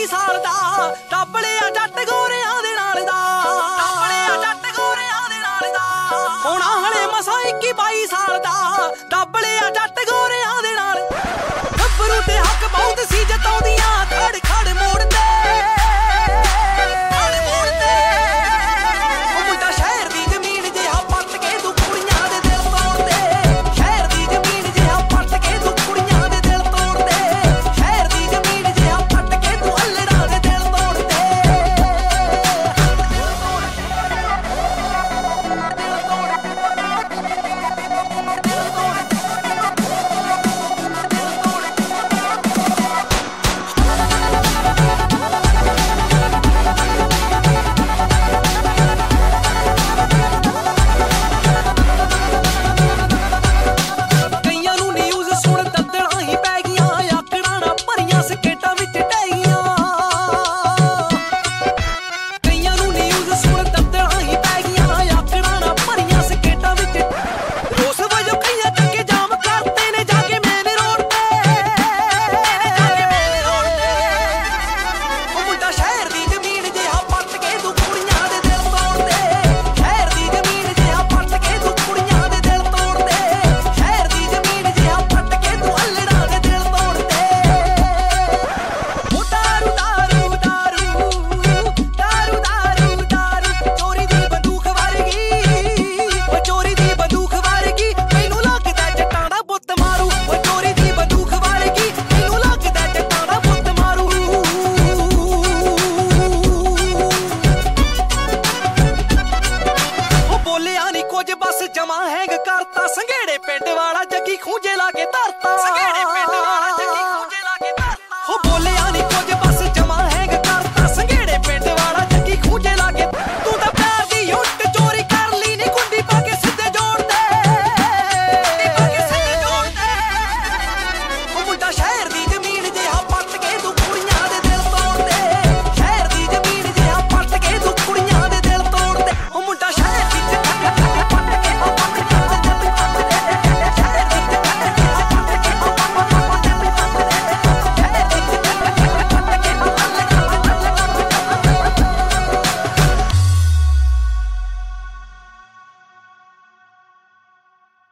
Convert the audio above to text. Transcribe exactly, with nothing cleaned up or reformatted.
ਬਾਈ ਸਾਲ ਦਾ ਦੱਬ ਲਿਆ ਜੱਟ ਗੋਰਿਆਂ ਦੇ ਨਾਲ ਦਾ ਦੱਬ ਲਿਆ ਜੱਟ ਗੋਰਿਆਂ ਦੇ ਨਾਲ ਦਾ ਹੁਣ ਹਲੇ ਮਸਾਂ ਇੱਕੀ ਬਾਈ ਸਾਲ ਦਾ ਦੱਬ ਲਿਆ ਜੱਟ ਗੋਰਿਆਂ ਦੇ ਨਾਲ ਗੱਭਰੂ ਤੇ ਹੱਕ ਬਹੁਤ ਸੀ ਜਤਾਉਂਦੀਆਂ ਖੜ ਖੜ ਮੋੜਦੇ ਜਮਾ ਹੈਂਗ ਕਰਤਾ ਸੰਘੇੜੇ ਪਿੰਡ ਵਾਲਾ ਜੱਗੀ ਖੂੰਜੇ ਲਾ ਕੇ ਧਰਤਾ।